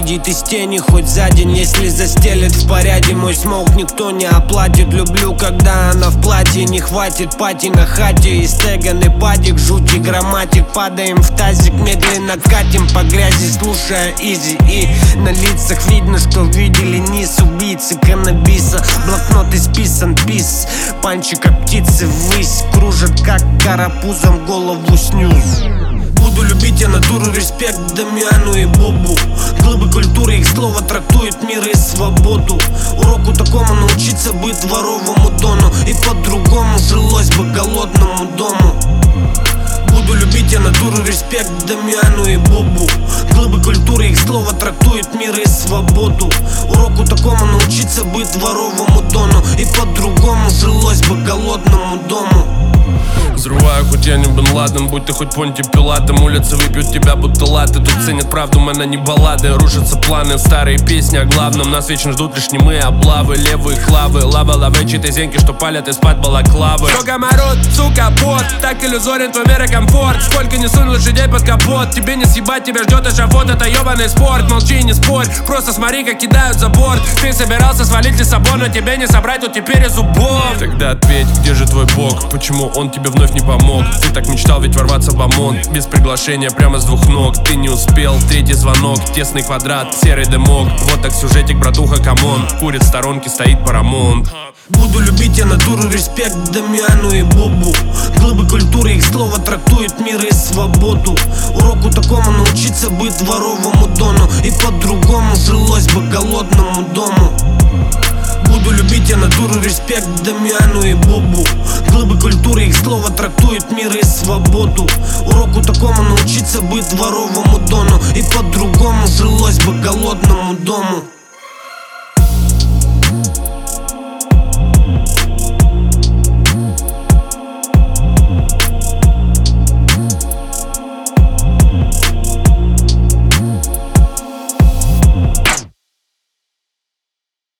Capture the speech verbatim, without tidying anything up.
выйдет из тени хоть за день, если застелит в порядке. Мой смог никто не оплатит. Люблю, когда она в платье. Не хватит пати на хате. И стеганый падик, жути грамматик. Падаем в тазик, медленно катим по грязи, слушая изи. И на лицах видно, что видели низ убийцы каннабиса. Блокнот исписан, пис. Панчи как птицы ввысь, кружат как карапузом голову снюс. Буду любить я натуру, респект Дамиану и Бобу. Глыбы культуры, их слово трактует мир и свободу. Уроку такому научиться быть дворовому дону. И по-другому жилось бы голодному дому. Буду любить я натуру, респект Дамиану и Бобу. Глыбы культуры, их слово трактует мир и свободу. Уроку такому научиться быть дворовому дону. И по-другому жилось бы голодному дому. Взрываю, хоть я не Бен Ладен, будь ты хоть Понти Пилатом. Улицы выпьют тебя, будто латы. Тут ценят правду, мы на не баллады. Рушатся планы, старые песни о главном. Нас вечно ждут лишь немые облавы. Левые клавы, лава лавы, чьи-то зенки, что палят из-под балаклавы. Что гоморот, сука, пот. Так иллюзорен твой мир и комфорт. Сколько не сунь лошадей под капот. Тебе не съебать, тебя ждет эшафот. Это ебаный спорт, молчи и не спорь. Просто смотри, как кидают за борт. Ты собирался свалить Лиссабон, но тебе не собрать, тут теперь из зубов. Тогда ответь, где же твой бог? Почему он тебе вновь не помог? Ты так мечтал ведь ворваться в ОМОН. Без приглашения прямо с двух ног. Ты не успел, третий звонок. Тесный квадрат, серый дымок. Вот так сюжетик, братуха, камон. Курит в сторонке, стоит парамонт. Буду любить я натуру, респект Дамиану и Бобу. Глыбы культуры, их слово трактует мир и свободу. Уроку такому научиться быть дворовому дону. И по-другому жилось бы голодному дому. Буду любить я натуру, респект Дамиану и Бобу. Глыбы культуры, их слово трактует мир и свободу. Уроку такому научиться быть дворовому дону. И по-другому жилось бы голодному дому.